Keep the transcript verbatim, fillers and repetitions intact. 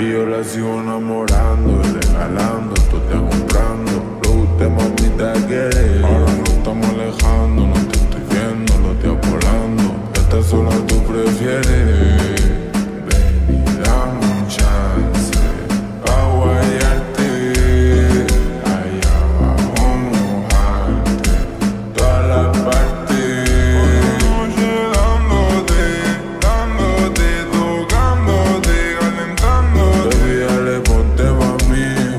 Y yo la sigo enamorando y regalando, tú te comprando. Lo que usted mamita quiere.